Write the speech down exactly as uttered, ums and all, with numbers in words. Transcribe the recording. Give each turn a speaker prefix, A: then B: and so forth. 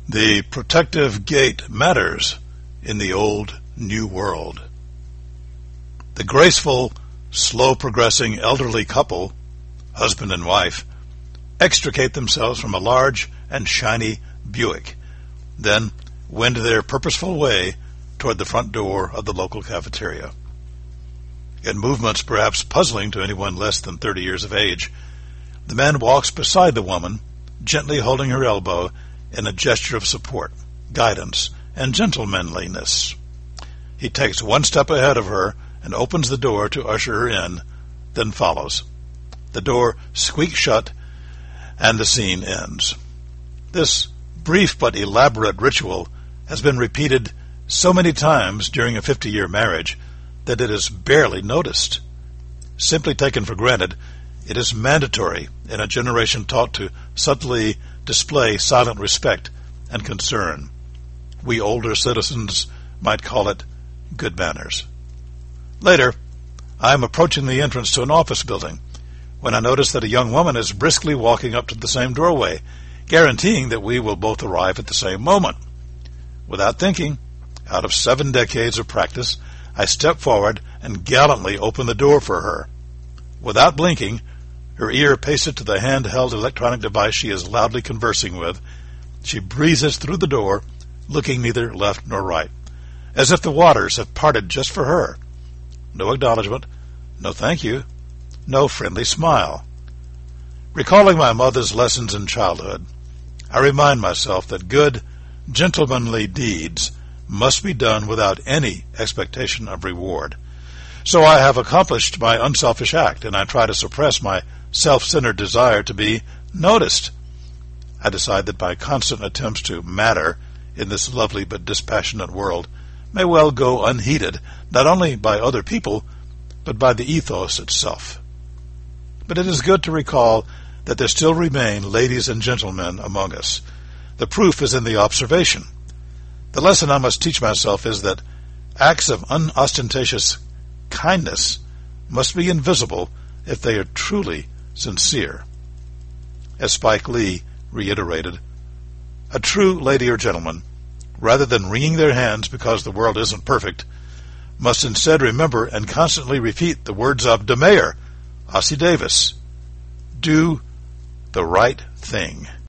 A: The protective gate matters in the old new world. The graceful, slow-progressing elderly couple, husband and wife, extricate themselves from a large and shiny Buick, then wend their purposeful way toward the front door of the local cafeteria. In movements perhaps puzzling to anyone less than thirty years of age, the man walks beside the woman, gently holding her elbow in a gesture of support, guidance, and gentlemanliness. He takes one step ahead of her and opens the door to usher her in, then follows. The door squeaks shut, and the scene ends. This brief but elaborate ritual has been repeated so many times during a fifty-year marriage that it is barely noticed. Simply taken for granted, it is mandatory in a generation taught to subtly display silent respect and concern. We older citizens might call it good manners. Later, I am approaching the entrance to an office building when I notice that a young woman is briskly walking up to the same doorway, guaranteeing that we will both arrive at the same moment. Without thinking, out of seven decades of practice, I step forward and gallantly open the door for her. Without blinking, her ear pasted to the handheld electronic device she is loudly conversing with, she breezes through the door, looking neither left nor right, as if the waters have parted just for her. No acknowledgement, no thank you, no friendly smile. Recalling my mother's lessons in childhood, I remind myself that good, gentlemanly deeds must be done without any expectation of reward. So I have accomplished my unselfish act, and I try to suppress my self-centered desire to be noticed. I decide that my constant attempts to matter in this lovely but dispassionate world may well go unheeded, not only by other people, but by the ethos itself. But it is good to recall that there still remain ladies and gentlemen among us. The proof is in the observation. The lesson I must teach myself is that acts of unostentatious kindness must be invisible if they are truly sincere. As Spike Lee reiterated, a true lady or gentleman, rather than wringing their hands because the world isn't perfect, must instead remember and constantly repeat the words of the Mayor, Ossie Davis, do the right thing.